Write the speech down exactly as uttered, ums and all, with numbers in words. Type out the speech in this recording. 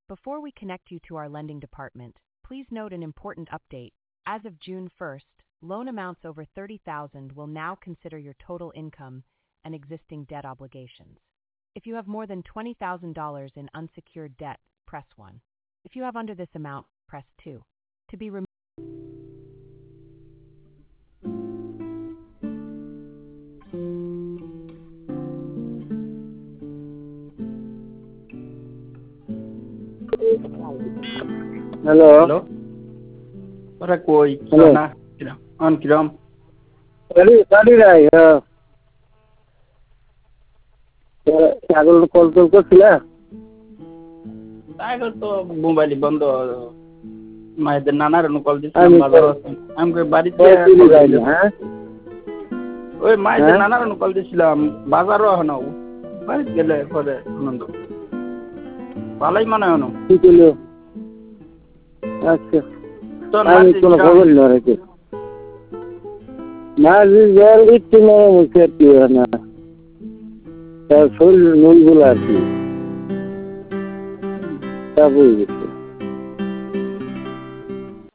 Before we connect you to our lending department, please note an important update. As of June first, loan amounts over thirty thousand will now consider your total income and existing debt obligations. If you have more than twenty thousand dollars in unsecured debt, press one. If you have under this amount, press two. To be removed. Hello. Hello. Para koi Hello. sana kiram. On kiram. Sorry, sorry rai. Uh, Sagol call call করছিলা? Tiger to mobile বন্ধ মায়েদের নানার no call দিছিলাম আমি বাজার আছে আমাকে বাড়িতে কল যাই না, হ্যাঁ? ওই মায়েদের হ্যাঁ? নানার নো কল দিছিলাম বাজারও হনো বাড়িতে গেলে পরে আনন্দ ভালোই মনে হনো কি কইলো? আচ্ছা। তো আমি নাতি কোনো খবর না রেখে। মাঝি জল দিচ্ছি না মুখে কি না। তার শরীর নুনগুলো আর কি। তা বুঝেছি।